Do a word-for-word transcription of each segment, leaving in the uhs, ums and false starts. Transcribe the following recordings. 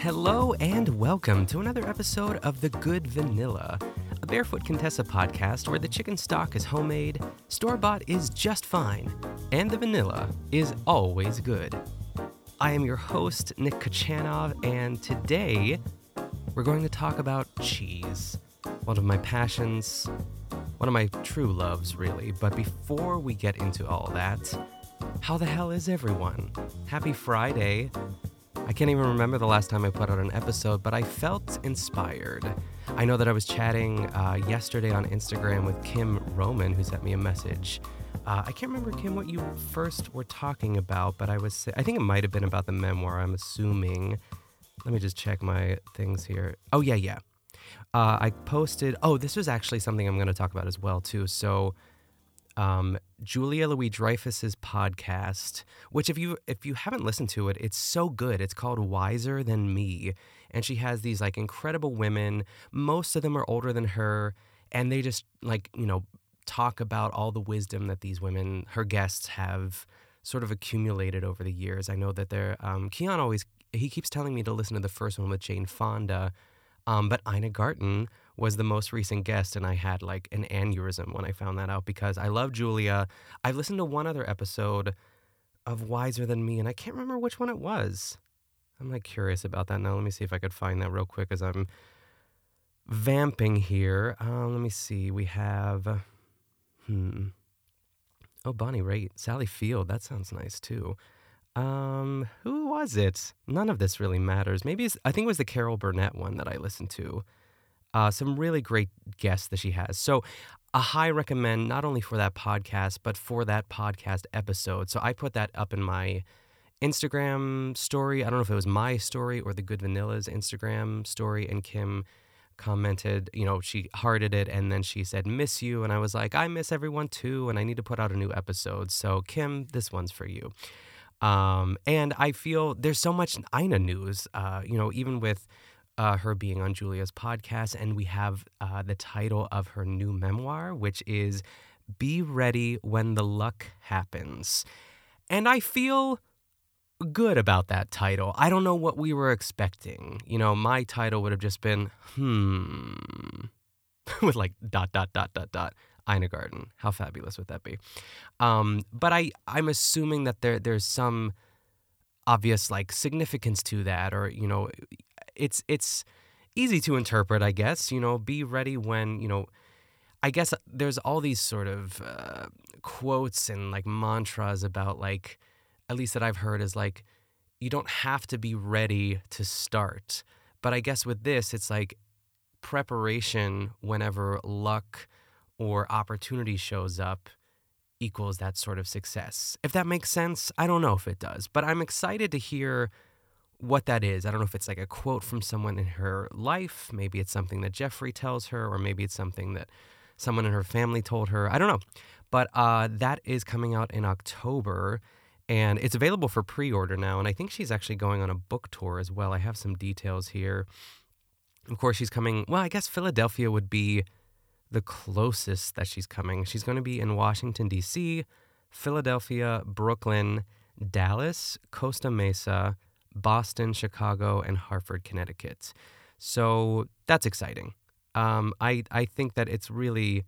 Hello and welcome to another episode of The Good Vanilla, a Barefoot Contessa podcast where the chicken stock is homemade, store-bought is just fine, and the vanilla is always good. I am your host, Nick Kachanov, and today we're going to talk about cheese, one of my passions, one of my true loves, really. But before we get into all that, how the hell is everyone? Happy Friday. I can't even remember the last time I put out an episode, but I felt inspired. I know that I was chatting uh, yesterday on Instagram with Kim Roman, who sent me a message. Uh, I can't remember, Kim, what you first were talking about, but I was, I think it might have been about the memoir, I'm assuming. Let me just check my things here. Oh, yeah, yeah. Uh, I posted, oh, this was actually something I'm going to talk about as well, too. So, um, Julia Louis-Dreyfus's podcast, which if you if you haven't listened to it, it's so good. It's called Wiser Than Me, and she has these like incredible women. Most of them are older than her, and they just like you know talk about all the wisdom that these women, her guests, have sort of accumulated over the years. I know that they're um, Keon always he keeps telling me to listen to the first one with Jane Fonda, um, but Ina Garten was the most recent guest, and I had like an aneurysm when I found that out because I love Julia. I've listened to one other episode of Wiser Than Me, and I can't remember which one it was. I'm like curious about that now. Let me see if I could find that real quick as I'm vamping here. Uh, let me see. We have, hmm. Oh, Bonnie Raitt, Sally Field. That sounds nice too. Um, who was it? None of this really matters. Maybe it's, I think it was the Carol Burnett one that I listened to. Uh, some really great guests that she has. So a high recommend not only for that podcast, but for that podcast episode. So I put that up in my Instagram story. I don't know if it was my story or the Good Vanilla's Instagram story. And Kim commented, you know, she hearted it. And then she said, miss you. And I was like, I miss everyone too. And I need to put out a new episode. So Kim, this one's for you. Um, and I feel there's so much Ina news, uh, you know, even with Uh, her being on Julia's podcast, and we have uh, the title of her new memoir, which is Be Ready When the Luck Happens. And I feel good about that title. I don't know what we were expecting. You know, my title would have just been, hmm, with like dot, dot, dot, dot, dot, Ina Garten. How fabulous would that be? Um, but I, I'm assuming that there there's some obvious like significance to that, or, you know, it's it's easy to interpret, I guess. You know, be ready when, you know, I guess there's all these sort of uh, quotes and like mantras about like, at least that I've heard is like, you don't have to be ready to start. But I guess with this, it's like preparation whenever luck or opportunity shows up equals that sort of success. If that makes sense, I don't know if it does, but I'm excited to hear what that is. I don't know if it's like a quote from someone in her life. Maybe it's something that Jeffrey tells her, or maybe it's something that someone in her family told her. I don't know. But uh, that is coming out in October, and it's available for pre-order now. And I think she's actually going on a book tour as well. I have some details here. Of course, she's coming. Well, I guess Philadelphia would be the closest that she's coming. She's going to be in Washington, D C, Philadelphia, Brooklyn, Dallas, Costa Mesa, Boston, Chicago, and Hartford, Connecticut. So that's exciting. Um, I I think that it's really,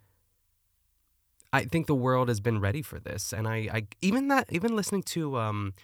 I think the world has been ready for this, and I, I even that even listening to um,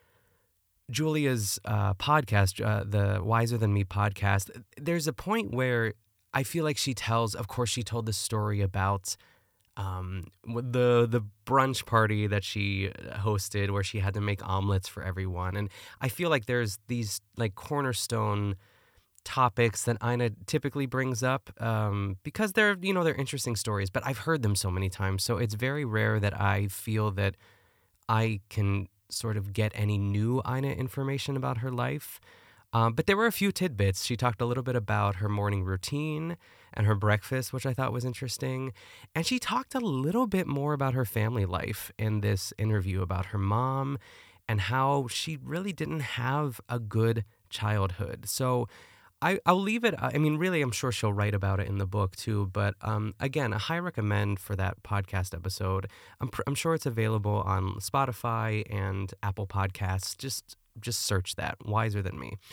Julia's uh, podcast, uh, the Wiser Than Me podcast. There's a point where I feel like she tells. Of course, she told this story about Um, the the brunch party that she hosted where she had to make omelets for everyone. And I feel like there's these like cornerstone topics that Ina typically brings up um, because they're, you know, they're interesting stories, but I've heard them so many times. So it's very rare that I feel that I can sort of get any new Ina information about her life. Um, but there were a few tidbits. She talked a little bit about her morning routine and her breakfast, which I thought was interesting. And she talked a little bit more about her family life in this interview, about her mom and how she really didn't have a good childhood. So I, I'll leave it. I mean, really, I'm sure she'll write about it in the book too. But um, again, a high recommend for that podcast episode. I'm, pr- I'm sure it's available on Spotify and Apple Podcasts. Just just search that, Wiser Than Me.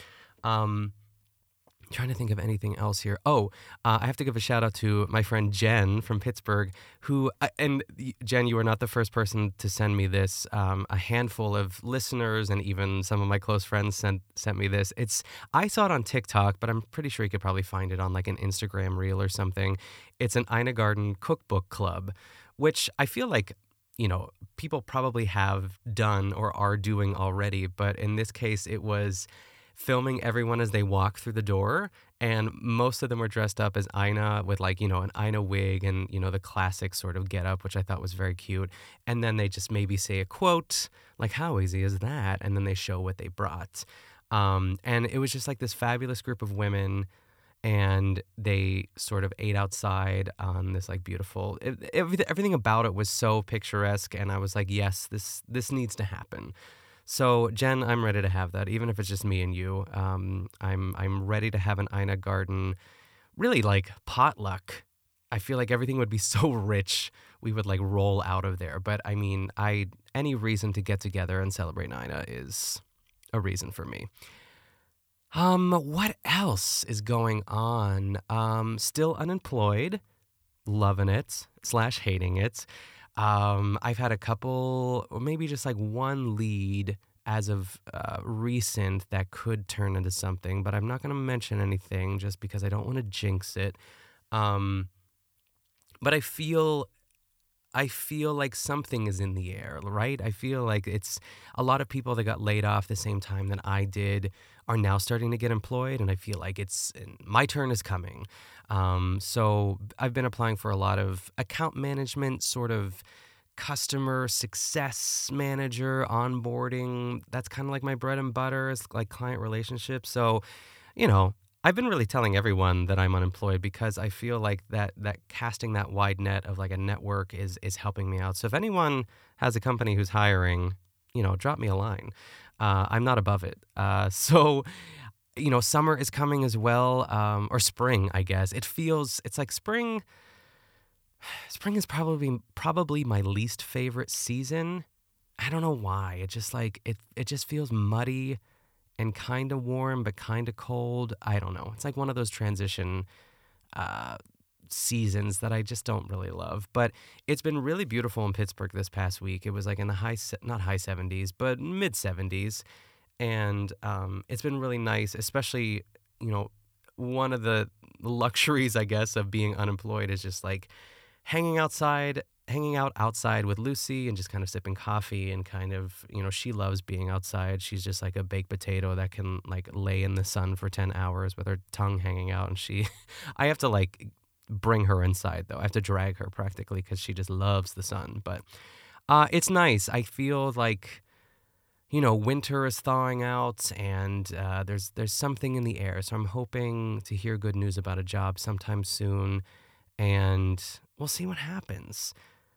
Um, Trying to think of anything else here. Oh, uh, I have to give a shout out to my friend Jen from Pittsburgh, who, uh, and y- Jen, you were not the first person to send me this. Um, a handful of listeners and even some of my close friends sent sent me this. It's I saw it on TikTok, but I'm pretty sure you could probably find it on like an Instagram reel or something. It's an Ina Garden cookbook club, which I feel like, you know, people probably have done or are doing already, but in this case, it was filming everyone as they walk through the door. And most of them were dressed up as Ina with like, you know, an Ina wig and, you know, the classic sort of getup, which I thought was very cute. And then they just maybe say a quote, like, how easy is that? And then they show what they brought. Um, and it was just like this fabulous group of women. And they sort of ate outside on this like beautiful, it, everything, everything about it was so picturesque. And I was like, yes, this, this needs to happen. So, Jen, I'm ready to have that, even if it's just me and you. Um, I'm I'm ready to have an Ina Garden, really like potluck. I feel like everything would be so rich, we would like roll out of there. But I mean, I any reason to get together and celebrate Ina is a reason for me. Um, what else is going on? Um, still unemployed, loving it slash hating it. Um, I've had a couple, or maybe just like one lead as of uh, recent that could turn into something, but I'm not going to mention anything just because I don't want to jinx it. Um, but I feel I feel like something is in the air, right? I feel like it's a lot of people that got laid off the same time that I did are now starting to get employed, and I feel like it's my turn is coming. Um, so I've been applying for a lot of account management, sort of customer success manager, onboarding. That's kind of like my bread and butter is like client relationships. So, you know, I've been really telling everyone that I'm unemployed because I feel like that that casting that wide net of like a network is is helping me out. So if anyone has a company who's hiring, you know, drop me a line. Uh, I'm not above it. Uh, so you know, summer is coming as well, um, or spring, I guess. It feels it's like spring. Spring is probably probably my least favorite season. I don't know why. It just like it it just feels muddy and kind of warm, but kind of cold. I don't know. It's like one of those transition uh, seasons that I just don't really love. But it's been really beautiful in Pittsburgh this past week. It was like in the high, se- not high seventies, but mid seventies. And um, it's been really nice, especially, you know, one of the luxuries, I guess, of being unemployed is just like hanging outside, hanging out outside with Lucy and just kind of sipping coffee and kind of, you know, she loves being outside. She's just like a baked potato that can like lay in the sun for ten hours with her tongue hanging out. And she, I have to like bring her inside though. I have to drag her practically because she just loves the sun. But uh, it's nice. I feel like, you know, winter is thawing out and uh, there's there's something in the air. So I'm hoping to hear good news about a job sometime soon. And we'll see what happens.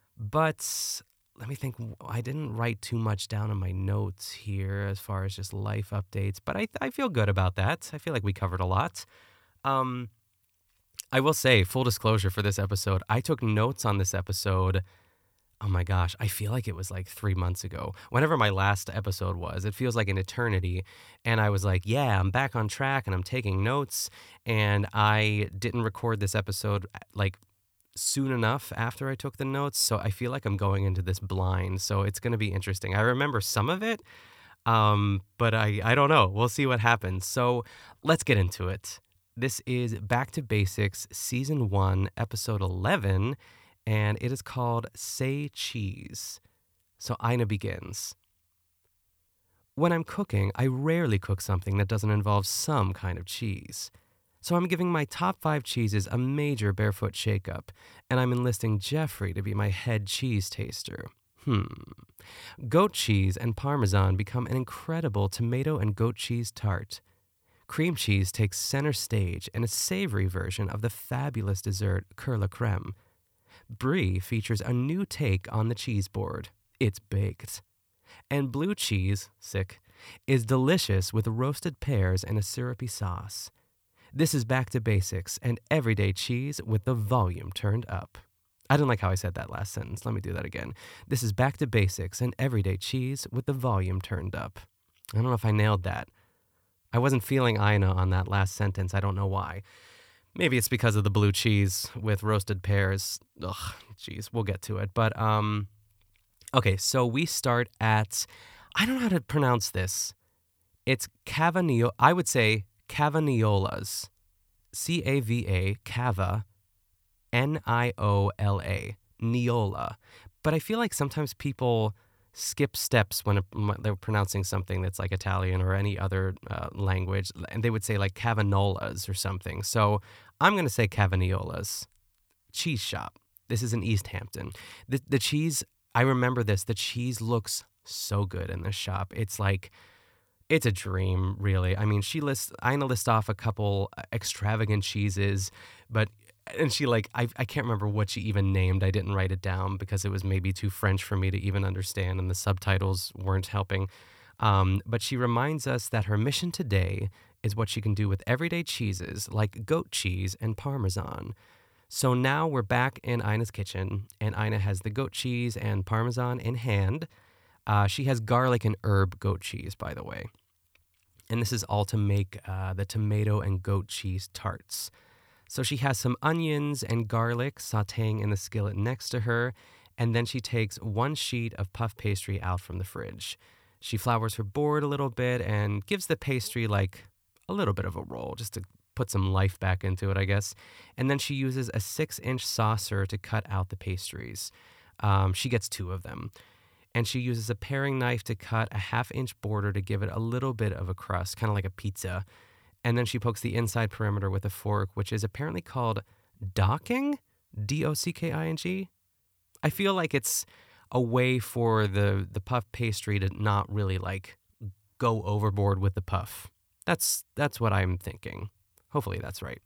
But let me think. I didn't write too much down in my notes here as far as just life updates, but I, I feel good about that. I feel like we covered a lot. Um, I will say, full disclosure for this episode, I took notes on this episode. Oh my gosh, I feel like it was like three months ago. Whenever my last episode was, it feels like an eternity. And I was like, yeah, I'm back on track and I'm taking notes. And I didn't record this episode like soon enough after I took the notes. So I feel like I'm going into this blind. So it's going to be interesting. I remember some of it, um, but I, I don't know. We'll see what happens. So let's get into it. This is Back to Basics, Season one, Episode eleven, and it is called Say Cheese. So Ina begins. When I'm cooking, I rarely cook something that doesn't involve some kind of cheese. So I'm giving my top five cheeses a major barefoot shakeup, and I'm enlisting Jeffrey to be my head cheese taster. Hmm. Goat cheese and Parmesan become an incredible tomato and goat cheese tart. Cream cheese takes center stage in a savory version of the fabulous dessert Coeur la Creme. Brie features a new take on the cheese board. It's baked. And blue cheese, sick, is delicious with roasted pears and a syrupy sauce. This is Back to Basics and everyday cheese with the volume turned up. I didn't like how I said that last sentence. Let me do that again. This is Back to Basics and everyday cheese with the volume turned up. I don't know if I nailed that. I wasn't feeling Ina on that last sentence. I don't know why. Maybe it's because of the blue cheese with roasted pears. Ugh, jeez, we'll get to it. But, um, okay, so we start at, I don't know how to pronounce this. It's Cavanio, I would say Cavaniolas. C A V A, Cava, N I O L A, Niola. But I feel like sometimes people skip steps when they're pronouncing something that's like Italian or any other uh, language, and they would say like Cavanolas or something. So I'm going to say Cavaniolas. Cheese shop. This is in East Hampton. The, the cheese, I remember this, the cheese looks so good in this shop. It's like, it's a dream, really. I mean, she lists, Ina lists off a couple extravagant cheeses, but and she like, I, I can't remember what she even named. I didn't write it down because it was maybe too French for me to even understand and the subtitles weren't helping. Um, but she reminds us that her mission today is what she can do with everyday cheeses like goat cheese and Parmesan. So now we're back in Ina's kitchen and Ina has the goat cheese and Parmesan in hand. Uh, she has garlic and herb goat cheese, by the way. And this is all to make uh, the tomato and goat cheese tarts. So she has some onions and garlic sauteing in the skillet next to her, and then she takes one sheet of puff pastry out from the fridge. She flours her board a little bit and gives the pastry like a little bit of a roll, just to put some life back into it, I guess. And then she uses a six-inch saucer to cut out the pastries. Um, she gets two of them. And she uses a paring knife to cut a half-inch border to give it a little bit of a crust, kind of like a pizza. And then she pokes the inside perimeter with a fork, which is apparently called docking, D O C K I N G. I feel like it's a way for the, the puff pastry to not really, like, go overboard with the puff. That's, that's what I'm thinking. Hopefully that's right.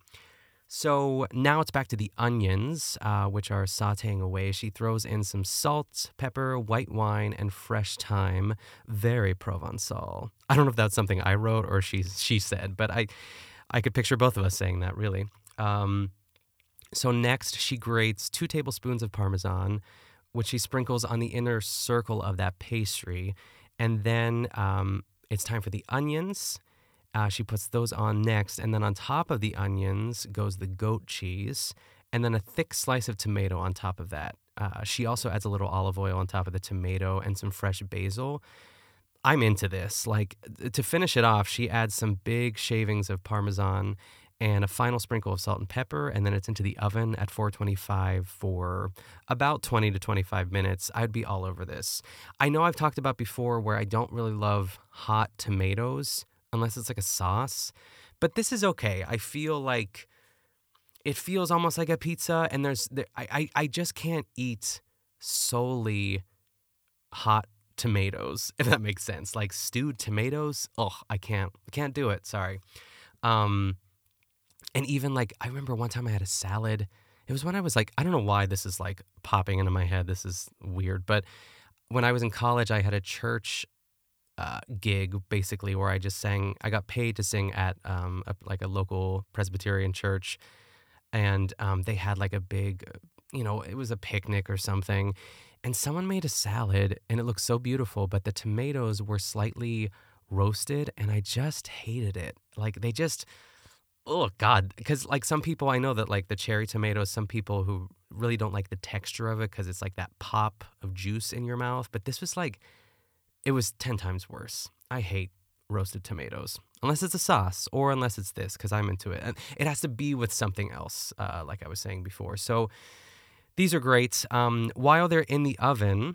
So now it's back to the onions, uh, which are sauteing away. She throws in some salt, pepper, white wine, and fresh thyme. Very Provençal. I don't know if that's something I wrote or she she said, but I, I could picture both of us saying that, really. Um, so next, she grates two tablespoons of Parmesan, which she sprinkles on the inner circle of that pastry. And then um, it's time for the onions. Uh, she puts those on next, and then on top of the onions goes the goat cheese, and then a thick slice of tomato on top of that. Uh, she also adds a little olive oil on top of the tomato and some fresh basil. I'm into this. Like, to finish it off, she adds some big shavings of Parmesan and a final sprinkle of salt and pepper, and then it's into the oven at four twenty-five for about twenty to twenty-five minutes. I'd be all over this. I know I've talked about before where I don't really love hot tomatoes, unless it's like a sauce. But this is okay. I feel like it feels almost like a pizza, and there's there, I, I I just can't eat solely hot tomatoes, if that makes sense. Like stewed tomatoes, oh, I can't I can't do it. Sorry. Um, and even like I remember one time I had a salad. It was when I was like, I don't know why this is like popping into my head. This is weird, but when I was in college, I had a church Uh, gig basically where I just sang. I got paid to sing at um, a, like a local Presbyterian church, and um, they had like a big, you know, it was a picnic or something, and someone made a salad and it looked so beautiful, but the tomatoes were slightly roasted, and I just hated it. Like they just, oh God, because like some people I know that like the cherry tomatoes, some people who really don't like the texture of it because it's like that pop of juice in your mouth, but this was like. It was ten times worse. I hate roasted tomatoes, unless it's a sauce or unless it's this, because I'm into it. And it has to be with something else, uh, like I was saying before. So these are great. Um, while they're in the oven,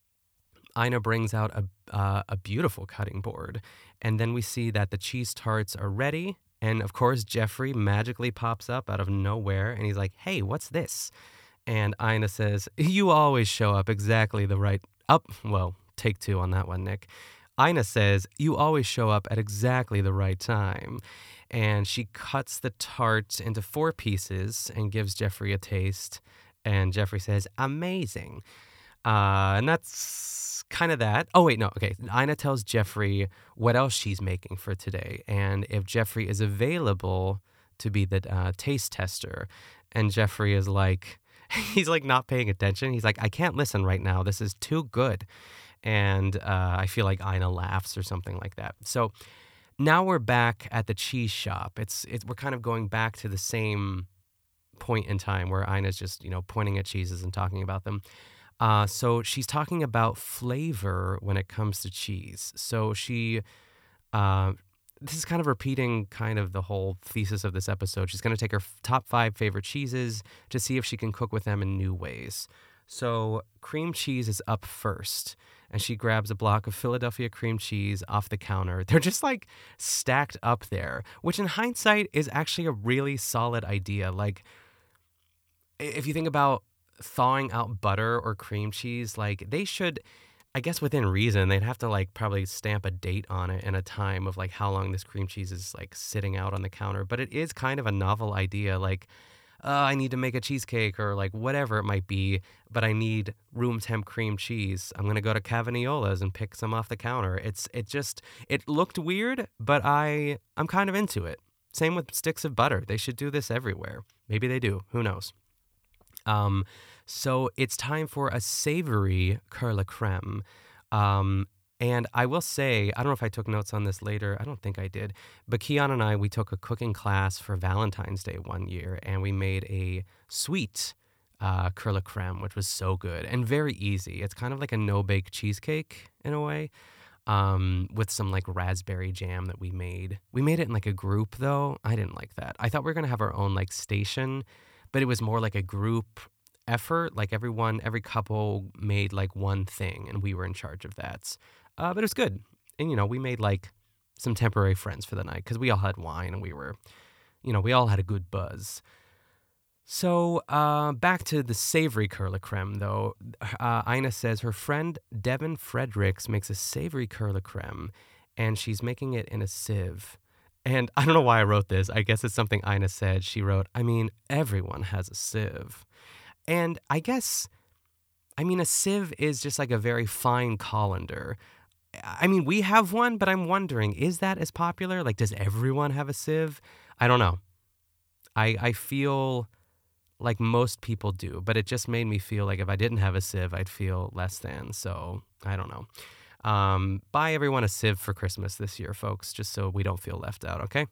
Ina brings out a, uh, a beautiful cutting board. And then we see that the cheese tarts are ready. And of course, Jeffrey magically pops up out of nowhere, and he's like, hey, what's this? And Ina says, you always show up exactly the right... Up, well... Take two on that one, Nick. Ina says, you always show up at exactly the right time. And she cuts the tart into four pieces and gives Jeffrey a taste. And Jeffrey says, amazing. Uh, and that's kind of that. Oh, wait, no. Okay. Ina tells Jeffrey what else she's making for today. And if Jeffrey is available to be the uh, taste tester. And Jeffrey is like, he's like not paying attention. He's like, I can't listen right now. This is too good. And uh, I feel like Ina laughs or something like that. So now we're back at the cheese shop. It's it's we're kind of going back to the same point in time where Ina's just, you know, pointing at cheeses and talking about them. Uh, so she's talking about flavor when it comes to cheese. So she, uh, this is kind of repeating kind of the whole thesis of this episode. She's going to take her f- top five favorite cheeses to see if she can cook with them in new ways. So cream cheese is up first, and she grabs a block of Philadelphia cream cheese off the counter. They're just like stacked up there, which in hindsight is actually a really solid idea. Like, if you think about thawing out butter or cream cheese, like they should, I guess within reason, they'd have to like probably stamp a date on it and a time of like how long this cream cheese is like sitting out on the counter. But it is kind of a novel idea. Like, uh, I need to make a cheesecake or like whatever it might be, but I need room temp cream cheese. I'm gonna go to Cavaniola's and pick some off the counter. It's it just it looked weird, but I I'm kind of into it. Same with sticks of butter. They should do this everywhere. Maybe they do. Who knows? Um, so it's time for a savory curl de creme. Um, and I will say, I don't know if I took notes on this later. I don't think I did. But Keon and I, we took a cooking class for Valentine's Day one year, and we made a sweet uh, curl de creme, which was so good and very easy. It's kind of like a no-bake cheesecake in a way, um, with some like raspberry jam that we made. We made it in like a group, though. I didn't like that. I thought we were going to have our own like station, but it was more like a group effort. Like everyone, every couple made like one thing, and we were in charge of that. Uh, but it was good. And, you know, we made like some temporary friends for the night because we all had wine and we were, you know, we all had a good buzz. So uh, back to the savory curl de creme, though. Uh, Ina says her friend Devin Fredericks makes a savory curl de creme, and she's making it in a sieve. And I don't know why I wrote this. I guess it's something Ina said. She wrote, I mean, everyone has a sieve. And I guess, I mean, a sieve is just like a very fine colander. I mean, we have one, but I'm wondering, is that as popular? Like, does everyone have a sieve? I don't know. I I feel like most people do, but it just made me feel like if I didn't have a sieve, I'd feel less than. So I don't know. Um, buy everyone a sieve for Christmas this year, folks, just so we don't feel left out, okay?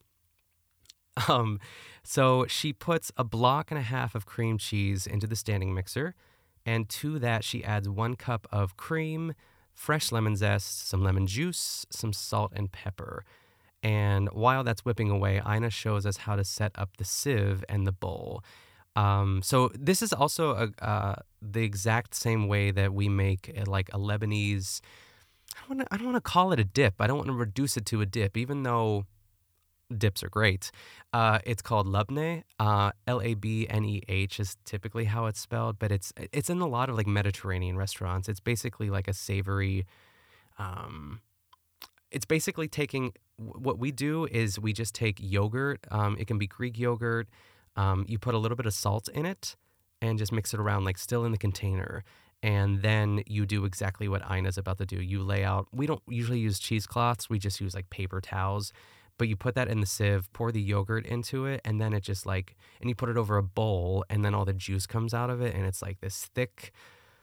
Um, so she puts a block and a half of cream cheese into the standing mixer, and to that she adds one cup of cream, fresh lemon zest, some lemon juice, some salt and pepper. And while that's whipping away, Ina shows us how to set up the sieve and the bowl. Um, so this is also a, uh, the exact same way that we make uh, like a Lebanese. I don't want to. I don't want to call it a dip. I don't want to reduce it to a dip, even though dips are great. Uh, it's called labneh. Uh, L A B N E H is typically how it's spelled, but it's it's in a lot of like Mediterranean restaurants. It's basically like a savory. Um, it's basically taking what we do is we just take yogurt. Um, it can be Greek yogurt. Um, you put a little bit of salt in it and just mix it around like still in the container. And then you do exactly what Ina's about to do. You lay out, we don't usually use cheesecloths. We just use like paper towels. But you put that in the sieve, pour the yogurt into it, and then it just like, and you put it over a bowl, and then all the juice comes out of it. And it's like this thick,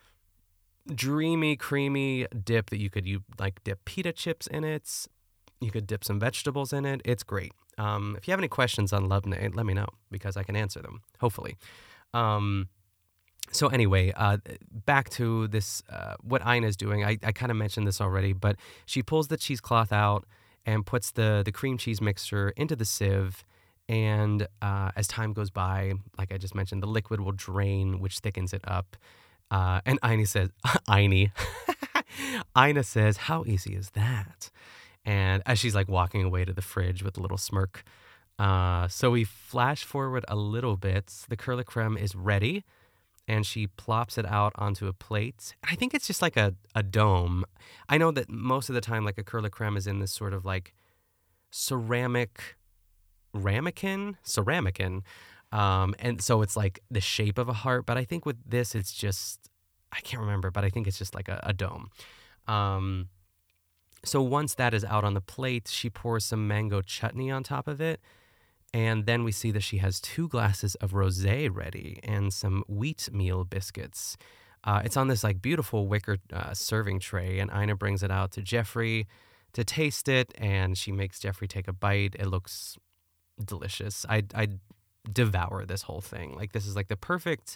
dreamy, creamy dip that you could, you like dip pita chips in it. You could dip some vegetables in it. It's great. Um, if you have any questions on labneh, let me know because I can answer them, hopefully. Um, so anyway, uh, back to this, uh, what Ina's doing. I, I kind of mentioned this already, but she pulls the cheesecloth out and puts the, the cream cheese mixture into the sieve. And uh, as time goes by, like I just mentioned, the liquid will drain, which thickens it up. Uh, and Ina says, Ina, Ina says, how easy is that? And as she's like walking away to the fridge with a little smirk. Uh, so we flash forward a little bit. The curl de creme is ready, and she plops it out onto a plate. I think it's just like a, a dome. I know that most of the time, like a curl de creme is in this sort of like ceramic ramekin, ceramican. Um, and so it's like the shape of a heart. But I think with this, it's just, I can't remember, but I think it's just like a, a dome. Um, So once that is out on the plate, she pours some mango chutney on top of it. And then we see that she has two glasses of rosé ready and some wheatmeal biscuits. Uh, it's on this like beautiful wicker uh, serving tray, and Ina brings it out to Jeffrey, to taste it, and she makes Jeffrey take a bite. It looks delicious. I I devour this whole thing. Like, this is like the perfect,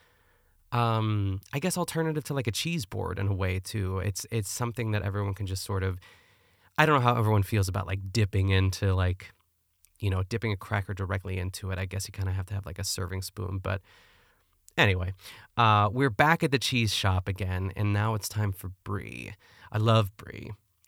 um, I guess, alternative to like a cheese board in a way too. It's it's something that everyone can just sort of. I don't know how everyone feels about like dipping into like, you know, dipping a cracker directly into it. I guess you kind of have to have like a serving spoon. But anyway, uh, we're back at the cheese shop again, and now it's time for brie. I love brie.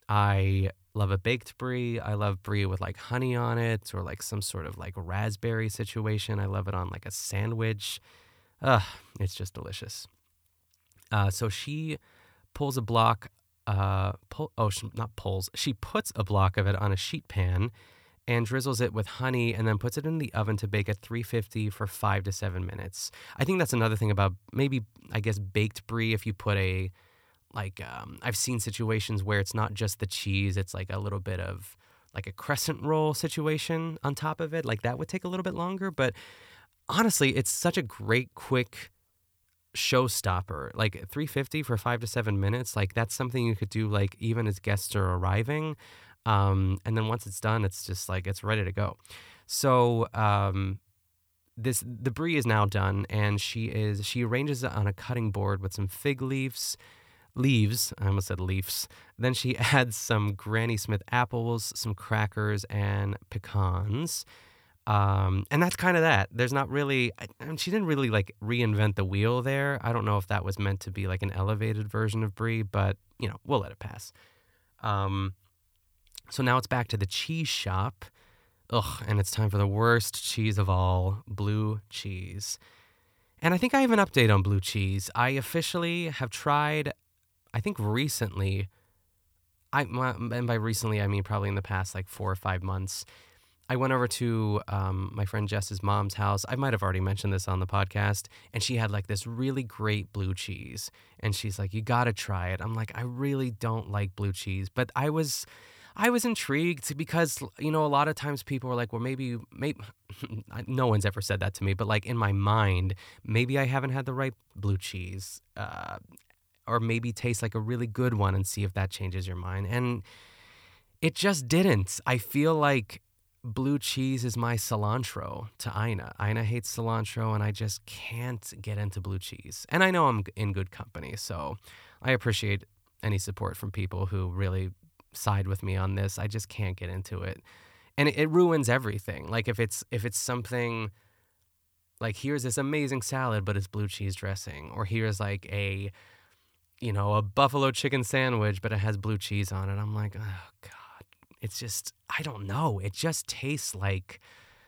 I love a baked brie. I love brie with like honey on it or like some sort of like raspberry situation. I love it on like a sandwich. Ugh, it's just delicious. Uh, so she pulls a block, uh, pull, oh, she, not pulls, she puts a block of it on a sheet pan and drizzles it with honey and then puts it in the oven to bake at three fifty for five to seven minutes. I think that's another thing about maybe, I guess, baked brie. If you put a, like, um, I've seen situations where it's not just the cheese, it's like a little bit of like a crescent roll situation on top of it. Like, that would take a little bit longer, but honestly, it's such a great, quick showstopper. Like three fifty for five to seven minutes. Like, that's something you could do like even as guests are arriving. Um, and then once it's done, it's just like it's ready to go. So um, this the brie is now done, and she is she arranges it on a cutting board with some fig leaves. Leaves, I almost said leaves. Then she adds some Granny Smith apples, some crackers, and pecans. Um, and that's kind of that. There's not really, I, I mean, she didn't really like reinvent the wheel there. I don't know if that was meant to be like an elevated version of brie, but you know, we'll let it pass. Um, so now it's back to the cheese shop. Ugh, and it's time for the worst cheese of all, blue cheese. And I think I have an update on blue cheese. I officially have tried, I think recently, I and by recently I mean probably in the past like four or five months. I went over to um, my friend Jess's mom's house. I might have already mentioned this on the podcast. And she had like this really great blue cheese. And she's like, you got to try it. I'm like, I really don't like blue cheese. But I was I was intrigued because, you know, a lot of times people were like, well, maybe, maybe, no one's ever said that to me. But like in my mind, maybe I haven't had the right blue cheese. Uh, or maybe taste like a really good one and see if that changes your mind. And it just didn't. I feel like blue cheese is my cilantro to Ina. Ina hates cilantro, and I just can't get into blue cheese. And I know I'm in good company, so I appreciate any support from people who really side with me on this. I just can't get into it. And it, it ruins everything. Like if it's if it's something like, here's this amazing salad, but it's blue cheese dressing, or here's like a, you know, a buffalo chicken sandwich, but it has blue cheese on it. I'm like, oh God. It's just, I don't know. It just tastes like,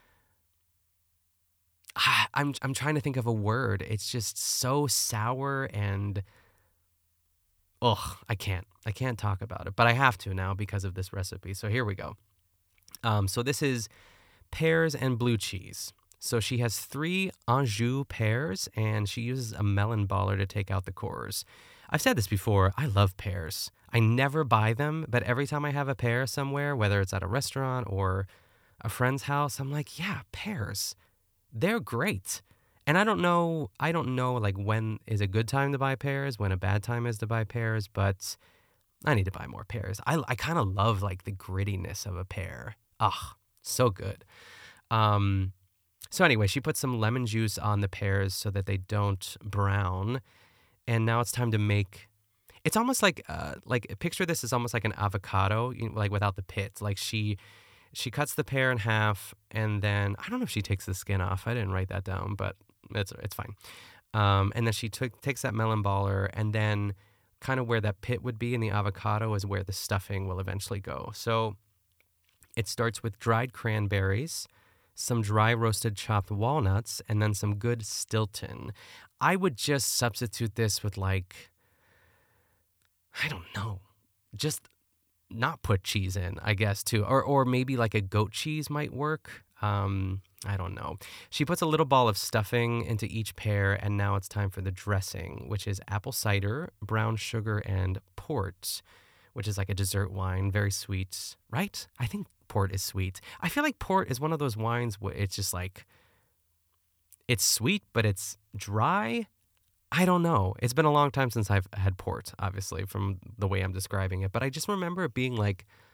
ah, I'm I'm trying to think of a word. It's just so sour and, ugh, I can't. I can't talk about it, but I have to now because of this recipe. So here we go. Um, so this is pears and blue cheese. So she has three Anjou pears, and she uses a melon baller to take out the cores. I've said this before, I love pears. I never buy them, but every time I have a pear somewhere, whether it's at a restaurant or a friend's house, I'm like, yeah, pears. They're great. And I don't know, I don't know like when is a good time to buy pears, when a bad time is to buy pears, but I need to buy more pears. I, I kind of love like the grittiness of a pear. Ah, so good. Um, so anyway, she puts some lemon juice on the pears so that they don't brown. And now it's time to make, it's almost like, uh, like picture this as almost like an avocado, you know, like without the pit. Like she, she cuts the pear in half, and then, I don't know if she takes the skin off. I didn't write that down, but it's it's fine. Um, and then she took takes that melon baller, and then kind of where that pit would be in the avocado is where the stuffing will eventually go. So it starts with dried cranberries, some dry roasted chopped walnuts, and then some good Stilton. I would just substitute this with like, I don't know, just not put cheese in, I guess, too. Or or maybe like a goat cheese might work. Um, I don't know. She puts a little ball of stuffing into each pear, and now it's time for the dressing, which is apple cider, brown sugar, and port, which is like a dessert wine, very sweet, right? I think port is sweet. I feel like port is one of those wines where it's just like, it's sweet, but it's dry. I don't know. It's been a long time since I've had port, obviously, from the way I'm describing it. But I just remember it being like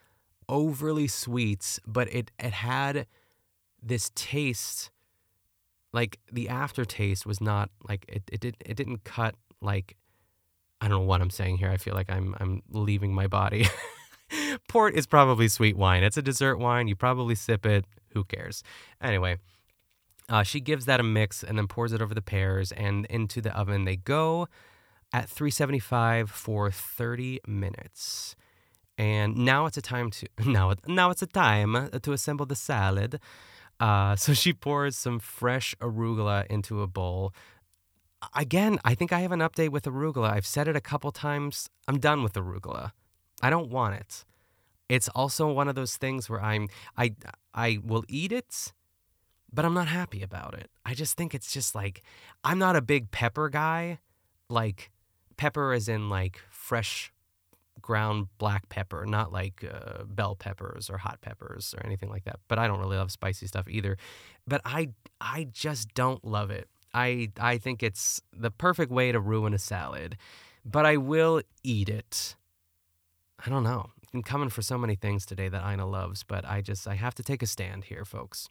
overly sweet, but it, it had this taste, like the aftertaste was not like, it, it, did, it didn't cut like, I don't know what I'm saying here. I feel like I'm I'm leaving my body. Port is probably sweet wine. It's a dessert wine. You probably sip it. Who cares? Anyway, uh, she gives that a mix and then pours it over the pears, and into the oven they go at three seventy-five for thirty minutes. And now it's a time to now it, now it's a time to assemble the salad. Uh, so she pours some fresh arugula into a bowl. Again, I think I have an update with arugula. I've said it a couple times. I'm done with arugula. I don't want it. It's also one of those things where I'm I I will eat it, but I'm not happy about it. I just think it's just like, I'm not a big pepper guy. Like pepper as in like fresh ground black pepper, not like uh, bell peppers or hot peppers or anything like that. But I don't really love spicy stuff either. But I I just don't love it. I I think it's the perfect way to ruin a salad, but I will eat it. I don't know. I'm coming for so many things today that Ina loves, but I just, I have to take a stand here, folks.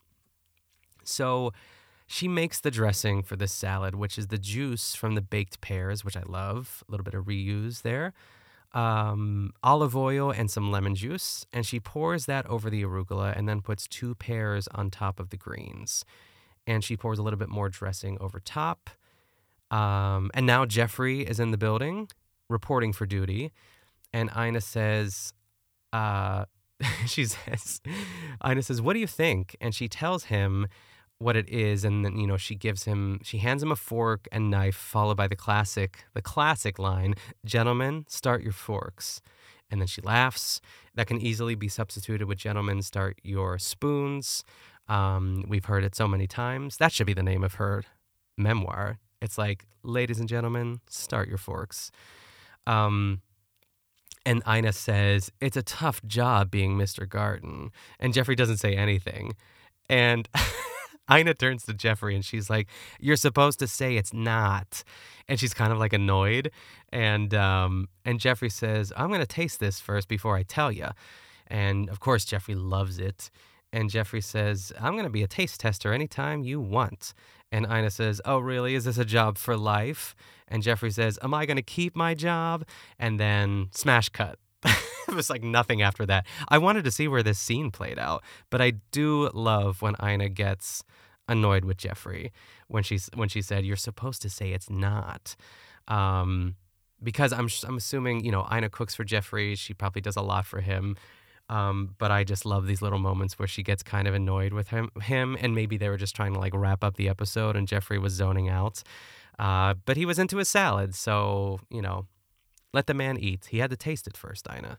So she makes the dressing for this salad, which is the juice from the baked pears, which I love. A little bit of reuse there. Um, olive oil and some lemon juice. And she pours that over the arugula and then puts two pears on top of the greens. And she pours a little bit more dressing over top. Um, and now Jeffrey is in the building, reporting for duty. And Ina says, uh, she says, Ina says, what do you think? And she tells him what it is. And then, you know, she gives him, she hands him a fork and knife, followed by the classic, the classic line, gentlemen, start your forks. And then she laughs. That can easily be substituted with gentlemen, start your spoons. Um, we've heard it so many times. That should be the name of her memoir. It's like, ladies and gentlemen, start your forks. Um, and Ina says, it's a tough job being Mister Garden. And Jeffrey doesn't say anything. And Ina turns to Jeffrey and she's like, you're supposed to say it's not. And she's kind of like annoyed. And, um, and Jeffrey says, I'm going to taste this first before I tell you. And of course, Jeffrey loves it. And Jeffrey says, I'm going to be a taste tester anytime you want. And Ina says, oh, really? Is this a job for life? And Jeffrey says, am I going to keep my job? And then smash cut. It was like nothing after that. I wanted to see where this scene played out. But I do love when Ina gets annoyed with Jeffrey when she, when she said, you're supposed to say it's not. Um, because I'm, I'm assuming, you know, Ina cooks for Jeffrey. She probably does a lot for him. Um, but I just love these little moments where she gets kind of annoyed with him, him, and maybe they were just trying to like wrap up the episode and Jeffrey was zoning out. Uh, but he was into his salad, so, you know, let the man eat. He had to taste it first, Ina.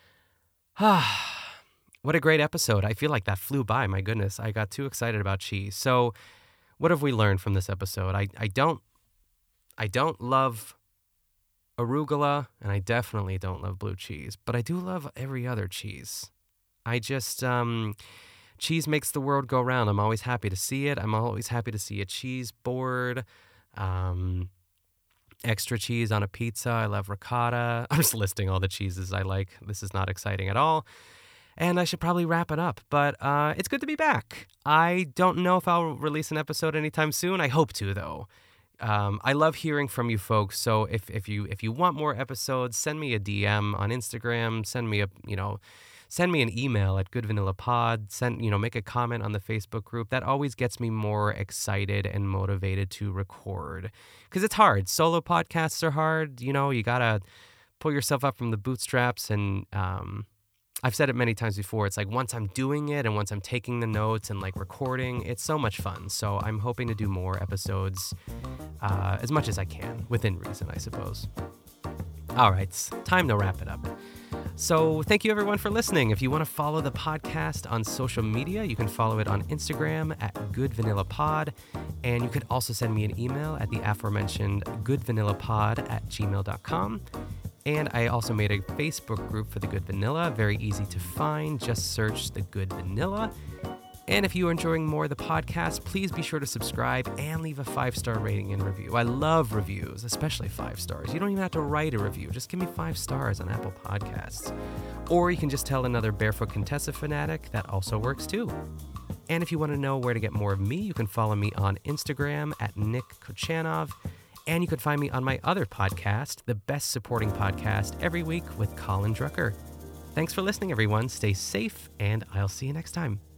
Ah, what a great episode. I feel like that flew by, my goodness. I got too excited about cheese. So what have we learned from this episode? I, I don't, I don't love arugula, and I definitely don't love blue cheese, but I do love every other cheese. I just, um, cheese makes the world go round. I'm always happy to see it. I'm always happy to see a cheese board, um, extra cheese on a pizza. I love ricotta. I'm just listing all the cheeses I like. This is not exciting at all. And I should probably wrap it up, but uh, it's good to be back. I don't know if I'll release an episode anytime soon. I hope to, though. Um, I love hearing from you folks. So if, if you if you want more episodes, send me a D M on Instagram. Send me a you know, send me an email at Good Vanilla Pod. Send you know, make a comment on the Facebook group. That always gets me more excited and motivated to record, because it's hard. Solo podcasts are hard. You know, you gotta pull yourself up from the bootstraps. And um, I've said it many times before. It's like once I'm doing it and once I'm taking the notes and like recording, it's so much fun. So I'm hoping to do more episodes uh, as much as I can, within reason, I suppose. All right, time to wrap it up. So thank you everyone for listening. If you want to follow the podcast on social media, you can follow it on Instagram at Good Vanilla Pod. And you could also send me an email at the aforementioned goodvanillapod at gmail dot com. And I also made a Facebook group for The Good Vanilla. Very easy to find. Just search The Good Vanilla. And if you are enjoying more of the podcast, please be sure to subscribe and leave a five-star rating and review. I love reviews, especially five stars. You don't even have to write a review. Just give me five stars on Apple Podcasts. Or you can just tell another Barefoot Contessa fanatic. That also works too. And if you want to know where to get more of me, you can follow me on Instagram at Nick Kochanov. And you can find me on my other podcast, the Best Supporting Podcast, every week with Colin Drucker. Thanks for listening, everyone. Stay safe, and I'll see you next time.